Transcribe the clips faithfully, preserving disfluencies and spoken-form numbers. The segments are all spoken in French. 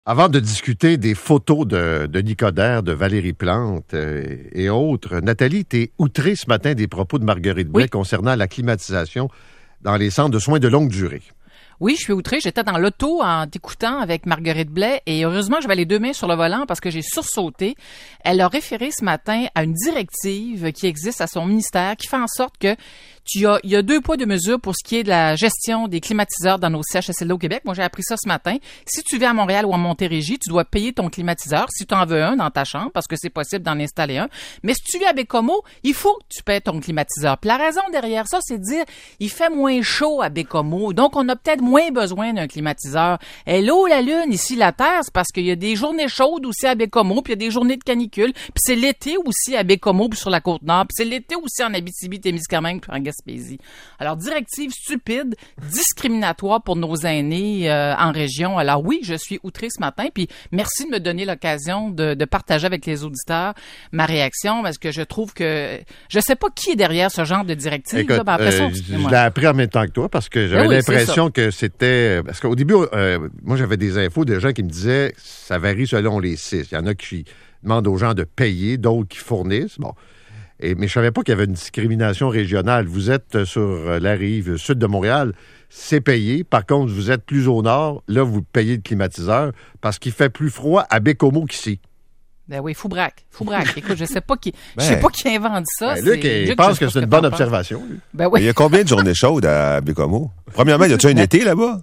Avant de discuter des photos de Denis Coderre, de Valérie Plante euh, et autres, Nathalie, t'es outrée ce matin des propos de Marguerite Blais oui. concernant la climatisation dans les centres de soins de longue durée. Oui, je suis outrée. J'étais dans l'auto en t'écoutant avec Marguerite Blais et heureusement, j'avais les deux mains sur le volant parce que j'ai sursauté. Elle a référé ce matin à une directive qui existe à son ministère qui fait en sorte que tu as, il y a deux poids, deux mesures pour ce qui est de la gestion des climatiseurs dans nos C H S L D au Québec. Moi, j'ai appris ça ce matin. Si tu vis à Montréal ou à Montérégie, tu dois payer ton climatiseur si tu en veux un dans ta chambre parce que c'est possible d'en installer un. Mais si tu vis à Baie-Comeau, il faut que tu payes ton climatiseur. Puis la raison derrière ça, c'est de dire, il fait moins chaud à Baie-Comeau. Donc, on a peut-être moins besoin d'un climatiseur. Et l'eau, la lune, ici, la terre, c'est parce qu'il y a des journées chaudes aussi à Baie-Comeau, puis il y a des journées de canicule. Puis c'est l'été aussi à Baie-Comeau, puis sur la Côte-Nord. Puis c'est l'été aussi en Abitibi-Témiscamingue, puis en Gaspésie. Alors, directive stupide, discriminatoire pour nos aînés euh, en région. Alors oui, je suis outrée ce matin, puis merci de me donner l'occasion de, de partager avec les auditeurs ma réaction, parce que je trouve que je sais pas qui est derrière ce genre de directive. Écoute, là, ben après ça, euh, je l'ai appris en même temps que toi, parce que j'avais oui, l'impression que c'était... Parce qu'au début, euh, moi, j'avais des infos de gens qui me disaient ça varie selon les sites. Il y en a qui demandent aux gens de payer, d'autres qui fournissent. Bon. Et, mais je savais pas qu'il y avait une discrimination régionale. Vous êtes sur la rive sud de Montréal, c'est payé. Par contre, vous êtes plus au nord, là, vous payez le climatiseur parce qu'il fait plus froid à Baie-Comeau qu'ici. Ben oui, Foubraque. Foubraque. Écoute, je sais pas qui, ben, je sais pas qui invente ça. Ben, Luc, il pense que c'est une bonne observation. Lui. Ben oui. Il y a combien de journées chaudes à Baie-Comeau? Premièrement, y a-tu un été là-bas?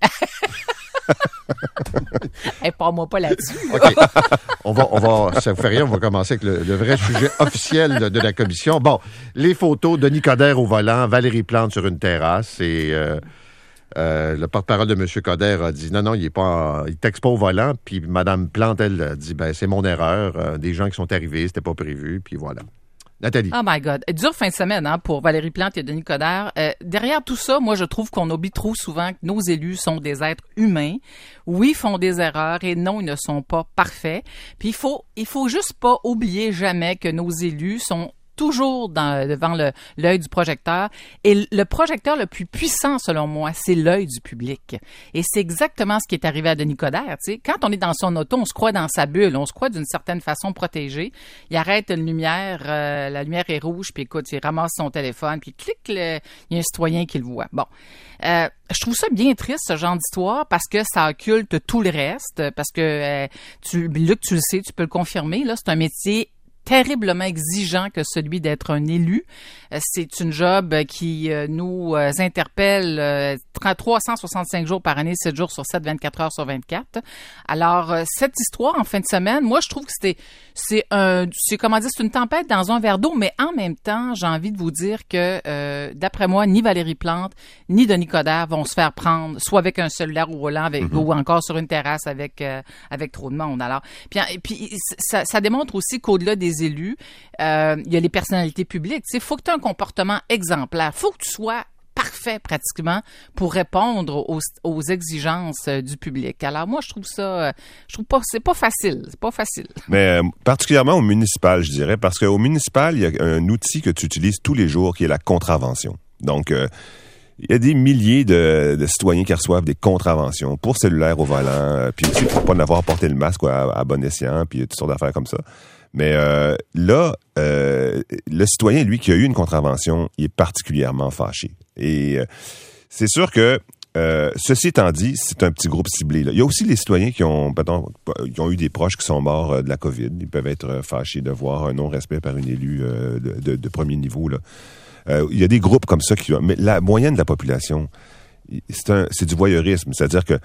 Hey, parle-moi pas là-dessus. OK. On va, on va, ça vous fait rien, on va commencer avec le, le vrai sujet officiel de, de la commission. Bon, les photos, Denis Coderre au volant, Valérie Plante sur une terrasse et euh, euh, le porte-parole de M. Coderre a dit non, non, il est pas, il texte pas au volant. Puis Mme Plante, elle, a dit ben c'est mon erreur, euh, des gens qui sont arrivés, c'était pas prévu, puis voilà. Nathalie. Oh my God. Dure fin de semaine hein, pour Valérie Plante et Denis Coderre. Euh, derrière tout ça, moi, je trouve qu'on oublie trop souvent que nos élus sont des êtres humains. Oui, ils font des erreurs et non, ils ne sont pas parfaits. Puis il faut, il faut juste pas oublier jamais que nos élus sont toujours dans, devant le, l'œil du projecteur. Et le projecteur le plus puissant, selon moi, c'est l'œil du public. Et c'est exactement ce qui est arrivé à Denis Coderre. Tu sais, quand on est dans son auto, on se croit dans sa bulle, on se croit d'une certaine façon protégé. Il arrête une lumière, euh, la lumière est rouge, puis écoute, il ramasse son téléphone, puis clic, le, il y a un citoyen qui le voit. Bon. Euh, je trouve ça bien triste, ce genre d'histoire, parce que ça occulte tout le reste, parce que, euh, tu, Luc, tu le sais, tu peux le confirmer, là, c'est un métier terriblement exigeant que celui d'être un élu. C'est une job qui nous interpelle trois cent soixante-cinq jours par année, sept jours sur sept, vingt-quatre heures sur vingt-quatre. Alors, cette histoire en fin de semaine, moi, je trouve que c'était, c'est un, c'est comment dire, c'est une tempête dans un verre d'eau, mais en même temps, j'ai envie de vous dire que, euh, d'après moi, ni Valérie Plante, ni Denis Coderre vont se faire prendre, soit avec un cellulaire au volant, avec, mm-hmm. ou encore sur une terrasse avec, euh, avec trop de monde. Alors, puis, puis ça, ça démontre aussi qu'au-delà des élus, euh, il y a les personnalités publiques. Il faut que tu aies un comportement exemplaire. Il faut que tu sois parfait pratiquement pour répondre aux, aux exigences euh, du public. Alors moi, je trouve ça, euh, je trouve pas, c'est pas facile. C'est pas facile. Mais euh, particulièrement au municipal, je dirais, parce qu'au municipal, il y a un outil que tu utilises tous les jours qui est la contravention. Donc, euh, il y a des milliers de, de citoyens qui reçoivent des contraventions pour cellulaire au volant, euh, puis aussi pour pas n'avoir porté le masque à, à bon escient, puis toutes sortes d'affaires comme ça. Mais euh, là, euh, le citoyen, lui, qui a eu une contravention, il est particulièrement fâché. Et euh, c'est sûr que, euh, ceci étant dit, c'est un petit groupe ciblé. Là. Il y a aussi les citoyens qui ont, pardon, qui ont eu des proches qui sont morts euh, de la COVID. Ils peuvent être fâchés de voir un non-respect par une élue euh, de, de, de premier niveau. Là. Euh, il y a des groupes comme ça qui... Mais la moyenne de la population, c'est, un, c'est du voyeurisme. C'est-à-dire que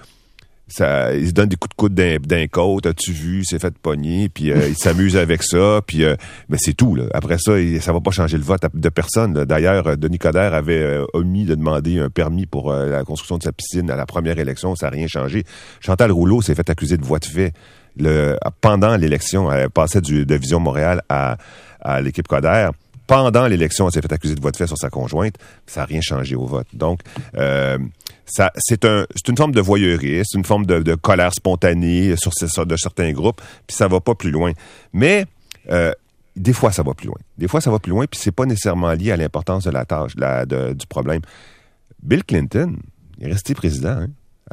ça, ils se donnent des coups de coude d'un, d'un côte, as-tu vu, c'est fait pogner, puis euh, ils s'amusent avec ça, puis euh, mais c'est tout. Là. Après ça, il, ça va pas changer le vote de personne. Là. D'ailleurs, Denis Coderre avait euh, omis de demander un permis pour euh, la construction de sa piscine à la première élection, ça n'a rien changé. Chantal Rouleau s'est fait accuser de voie de fait le, pendant l'élection. Elle passait du, de Vision Montréal à, à l'équipe Coderre. Pendant l'élection, elle s'est fait accuser de voie de fait sur sa conjointe. Ça n'a rien changé au vote. Donc, euh, ça, c'est, un, c'est une forme de voyeurisme, c'est une forme de, de colère spontanée sur, sur de certains groupes, puis ça va pas plus loin. Mais euh, des fois, ça va plus loin. Des fois, ça va plus loin, puis c'est pas nécessairement lié à l'importance de la tâche, la, de, du problème. Bill Clinton est resté président hein,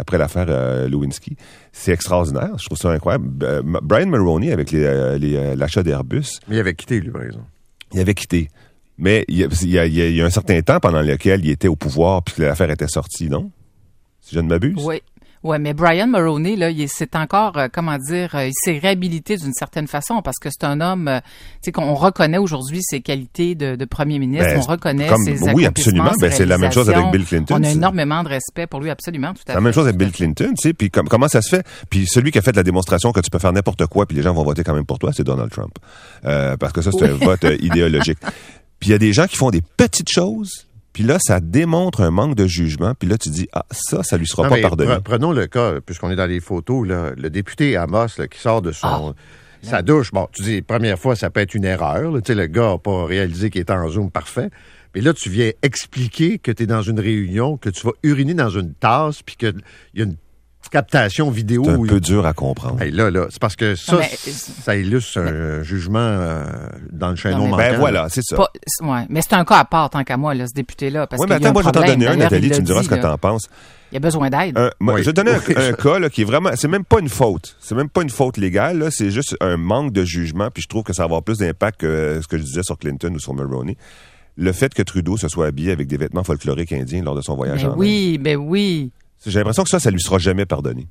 après l'affaire euh, Lewinsky. C'est extraordinaire. Je trouve ça incroyable. Euh, Brian Mulroney, avec les, euh, les, euh, l'achat d'Airbus... Mais il avait quitté, lui, par exemple. Il avait quitté. Mais il y a, il y a, il y a un certain temps pendant lequel il était au pouvoir puis que l'affaire était sortie, non? Si je ne m'abuse? Oui. Ouais, mais Brian Mulroney, là, il c'est encore, euh, comment dire, euh, il s'est réhabilité d'une certaine façon parce que c'est un homme, euh, tu sais, qu'on reconnaît aujourd'hui ses qualités de, de premier ministre, ben, on reconnaît comme, ses oui, absolument. Ben, c'est la même chose avec Bill Clinton. On a énormément de respect pour lui, absolument, tout à fait. C'est la même chose avec Bill Clinton, tu sais. Puis com- comment ça se fait? Puis celui qui a fait la démonstration que tu peux faire n'importe quoi, puis les gens vont voter quand même pour toi, c'est Donald Trump, euh, parce que ça c'est oui. un vote euh, idéologique. Puis il y a des gens qui font des petites choses. Puis là, ça démontre un manque de jugement. Puis là, tu dis, ah, ça, ça lui sera non, pas mais pardonné. Prenons le cas, puisqu'on est dans les photos, là, le député Amos là, qui sort de son ah, sa douche. Bon, tu dis, première fois, ça peut être une erreur. Tu sais, le gars n'a pas réalisé qu'il était en zoom parfait. Mais là, tu viens expliquer que tu es dans une réunion, que tu vas uriner dans une tasse, puis qu'il y a une captation vidéo. C'est un où peu il... dur à comprendre. Hey, là, là, c'est parce que ça, mais, ça illustre mais, un jugement euh, dans le chaînon manquant. Ben voilà, c'est ça. Pas, ouais, mais c'est un cas à part, tant qu'à moi, là, ce député-là. Oui, mais attends, moi, je vais t'en donner un, Nathalie, tu me diras ce que tu en penses. Il y a besoin d'aide. Euh, moi, oui. Je vais te donner oui, un, un cas là, qui est vraiment... C'est même pas une faute. C'est même pas une faute légale. Là, c'est juste un manque de jugement, puis je trouve que ça va avoir plus d'impact que ce que je disais sur Clinton ou sur Mulroney. Le fait que Trudeau se soit habillé avec des vêtements folkloriques indiens lors de son voyage ben en oui, Inde. Ben oui, J'ai l'impression que ça, ça lui sera jamais pardonné.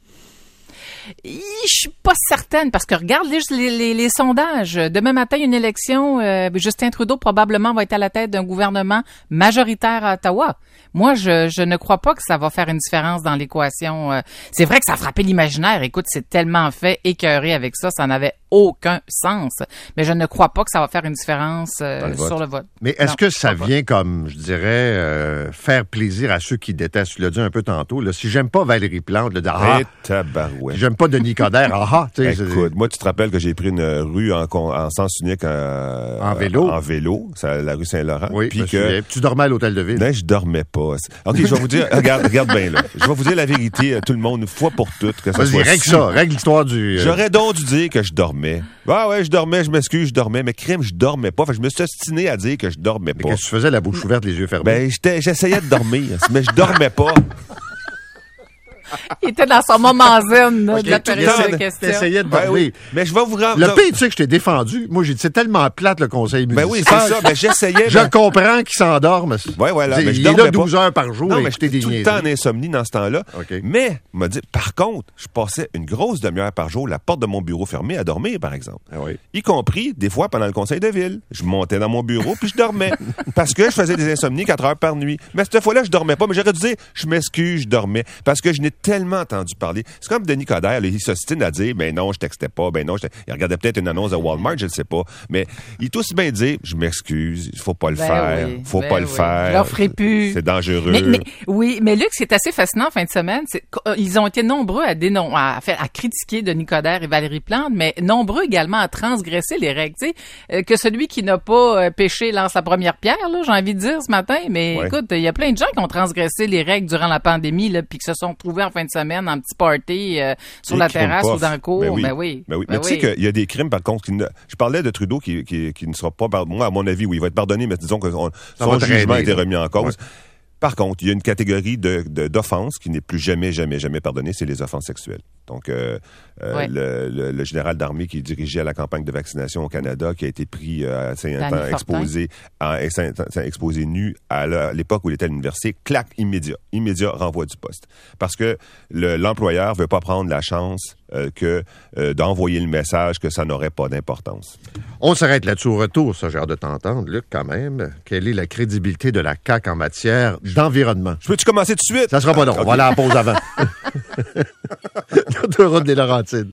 Je suis pas certaine parce que regarde les, les, les, les sondages. Demain matin, il y a une élection. Euh, Justin Trudeau probablement va être à la tête d'un gouvernement majoritaire à Ottawa. Moi, je, je ne crois pas que ça va faire une différence dans l'équation. Euh, c'est vrai que ça a frappé l'imaginaire. Écoute, c'est tellement fait écœuré avec ça, ça n'avait aucun sens. Mais je ne crois pas que ça va faire une différence euh, le sur le vote. Mais est-ce non, que ça vient comme, je dirais, euh, faire plaisir à ceux qui détestent? Tu l'as dit un peu tantôt. Là, si j'aime pas Valérie Plante, le ah, tabarouette. J'aime pas Denis Coderre, ah, tu sais. Écoute, moi, tu te rappelles que j'ai pris une rue en, en sens unique euh, en vélo. En vélo, c'est la rue Saint-Laurent. Oui, puis que tu dormais à l'hôtel de ville. Non, je dormais pas. OK, je vais vous dire, regarde, regarde bien là. Je vais vous dire la vérité à tout le monde, une fois pour toutes, que ça Vas-y, soit règle si... ça, règle l'histoire du... Euh... J'aurais donc dû dire que je dormais. Ah ouais, je dormais, je m'excuse, je dormais, mais crème, je dormais pas. Fait que je me suis ostiné à dire que je dormais mais pas. Qu'est-ce que tu faisais, la bouche ouverte, les yeux fermés? Ben, j'étais, j'essayais de dormir, mais je dormais pas. Il était dans son moment zen là, okay, de la période de questions. T'essayais de dormir. Ben oui, mais je vais vous rendre... Le pire, tu sais que je t'ai défendu. Moi, j'ai dit, c'est tellement plate, le conseil municipal. Ben oui, c'est ça. Ben, j'essayais... Je ben... comprends qu'il s'endorme. Ouais, voilà. Mais je il est là douze heures par jour. Non, mais j'étais des tout le temps en insomnie dans ce temps-là. Okay. Mais, il m'a dit, par contre, je passais une grosse demi-heure par jour, la porte de mon bureau fermée, à dormir, par exemple. Ah oui. Y compris, des fois, pendant le conseil de ville. Je montais dans mon bureau, puis je dormais. Parce que je faisais des insomnies quatre heures par nuit. Mais cette fois-là, je dormais pas. Mais j'aurais dû dire, je m'excuse, je dormais. Parce que je n'ai tellement entendu parler. C'est comme Denis Coderre, là, il s'ostine à dire, ben non, je textais pas, ben non, je il regardait peut-être une annonce de Walmart, je ne sais pas. Mais il est aussi bien dire, je m'excuse, il faut pas le ben faire, oui, faut ben pas le oui. faire. Je leur ferai plus. C'est dangereux. Mais, mais, oui, mais Luc, c'est assez fascinant en fin de semaine. C'est, ils ont été nombreux à dénon, à, à critiquer Denis Coderre et Valérie Plante, mais nombreux également à transgresser les règles. Tu sais, euh, que celui qui n'a pas euh, péché lance la première pierre, là, j'ai envie de dire ce matin. Mais ouais. Écoute, il y a plein de gens qui ont transgressé les règles durant la pandémie, là, puis qui se sont retrouvés en fin de semaine en petit party. Euh, sur des la terrasse ou dans le cours, ben oui. Ben oui. Ben oui. Ben mais oui. tu sais qu'il y a des crimes, par contre, qui ne... je parlais de Trudeau qui, qui, qui ne sera pas, moi, à mon avis, oui, il va être pardonné, mais disons que son, son jugement a été remis en cause. Ouais. Par contre, il y a une catégorie de, de, d'offenses qui n'est plus jamais, jamais, jamais pardonnée, c'est les offenses sexuelles. Donc, euh, euh, ouais. le, le, le général d'armée qui dirigeait la campagne de vaccination au Canada, qui a été pris euh, temps, exposé, en, exposé nu à, la, à l'époque où il était à l'université, clac, immédiat, immédiat renvoi du poste. Parce que le, l'employeur veut pas prendre la chance euh, que euh, d'envoyer le message que ça n'aurait pas d'importance. On s'arrête là-dessus au retour, ça, j'ai hâte de t'entendre, Luc, quand même. Quelle est la crédibilité de la C A Q en matière d'environnement? Je peux-tu commencer tout de suite? Ça sera pas long. Okay. On va aller à la pause avant. De route des Laurentides.